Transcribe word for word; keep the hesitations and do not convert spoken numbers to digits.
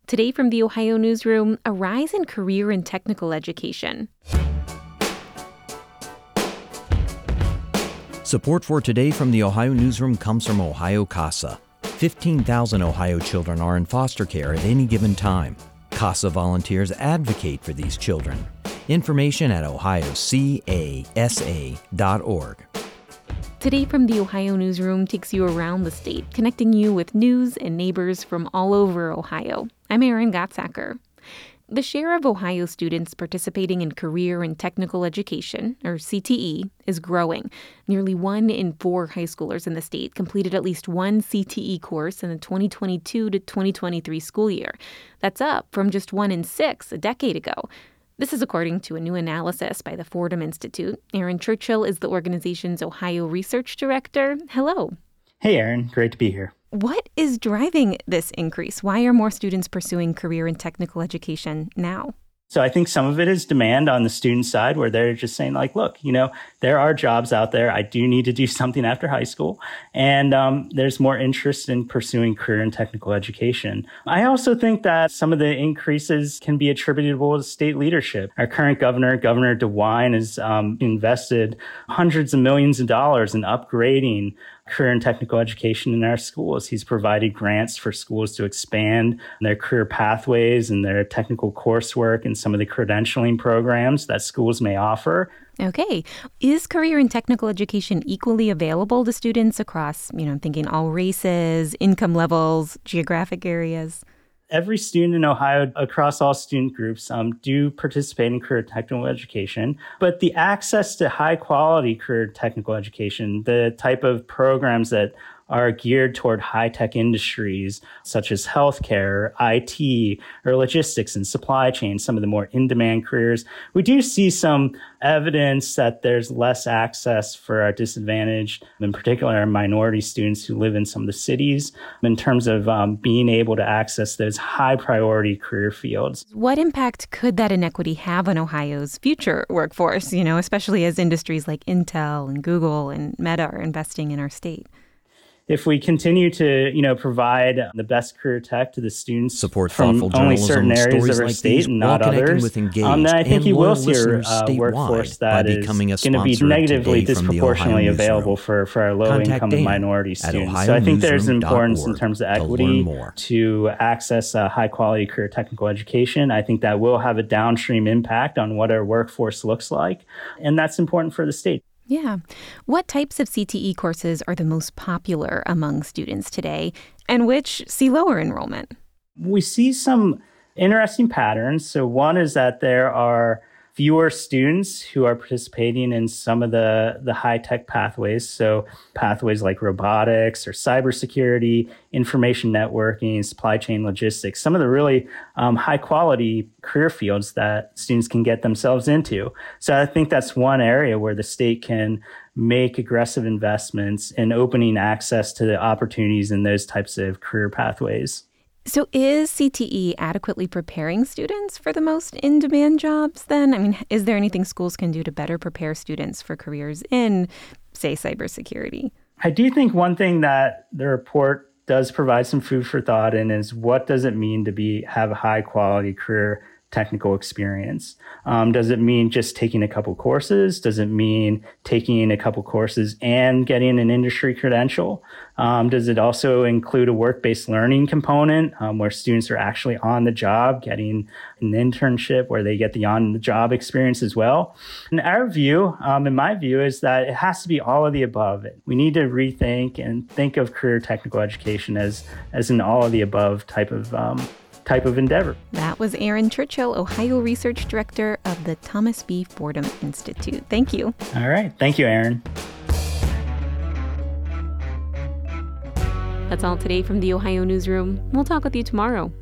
Today from the Ohio Newsroom, a rise in career and technical education. Support for Today from the Ohio Newsroom comes from Ohio CASA. fifteen thousand Ohio children are in foster care at any given time. CASA volunteers advocate for these children. Information at ohio casa dot org. Today from the Ohio Newsroom takes you around the state, connecting you with news and neighbors from all over Ohio. I'm Erin Gottsacker. The share of Ohio students participating in career and technical education, or C T E, is growing. Nearly one in four high schoolers in the state completed at least one C T E course in the twenty twenty-two to twenty twenty-three school year. That's up from just one in six a decade ago. This is according to a new analysis by the Fordham Institute. Aaron Churchill is the organization's Ohio Research Director. Hello. Hey, Aaron. Great to be here. What is driving this increase? Why are more students pursuing career and technical education now? So I think some of it is demand on the student side, where they're just saying, like, look, you know, there are jobs out there. I do need to do something after high school. And um, there's more interest in pursuing career and technical education. I also think that some of the increases can be attributable to state leadership. Our current governor, Governor DeWine, has um, invested hundreds of millions of dollars in upgrading career and technical education in our schools. He's provided grants for schools to expand their career pathways and their technical coursework and some of the credentialing programs that schools may offer. Okay. Is career and technical education equally available to students across, you know, I'm thinking all races, income levels, geographic areas? Every student in Ohio across all student groups um, do participate in career technical education, but the access to high quality career technical education, the type of programs that are geared toward high-tech industries such as healthcare, I T, or logistics and supply chain, some of the more in-demand careers. We do see some evidence that there's less access for our disadvantaged, in particular our minority students who live in some of the cities, in terms of um, being able to access those high-priority career fields. What impact could that inequity have on Ohio's future workforce, you know, especially as industries like Intel and Google and Meta are investing in our state? If we continue to, you know, provide the best career tech to the students Support from thoughtful only journalism, certain areas stories of our like state these, and not while connecting others, with engaged um, then I think and you will loyal see a listeners uh, workforce statewide by that is becoming a going to be sponsor of negatively Today from the disproportionately Ohio available Newsroom. for, for our Contact low-income and Dan minority at students. So I think there's an importance in terms of to learn equity more. to access uh, high-quality career technical education. I think that will have a downstream impact on what our workforce looks like, and that's important for the state. Yeah. What types of C T E courses are the most popular among students today, and which see lower enrollment? We see some interesting patterns. So one is that there are fewer students who are participating in some of the, the high-tech pathways. So pathways like robotics or cybersecurity, information networking, supply chain logistics, some of the really um, high-quality career fields that students can get themselves into. So I think that's one area where the state can make aggressive investments in opening access to the opportunities in those types of career pathways. So is C T E adequately preparing students for the most in-demand jobs then? I mean, is there anything schools can do to better prepare students for careers in, say, cybersecurity? I do think one thing that the report does provide some food for thought in is what does it mean to be have a high-quality career technical experience? Um, does it mean just taking a couple courses? Does it mean taking a couple courses and getting an industry credential? Um, does it also include a work-based learning component um, where students are actually on the job, getting an internship where they get the on-the-job experience as well? And our view, um, in my view, is that it has to be all of the above. We need to rethink and think of career technical education as, as an all of the above type of um, type of endeavor. That was Aaron Churchill, Ohio Research Director of the Thomas B. Fordham Institute. Thank you. All right. Thank you, Aaron. That's all today from the Ohio Newsroom. We'll talk with you tomorrow.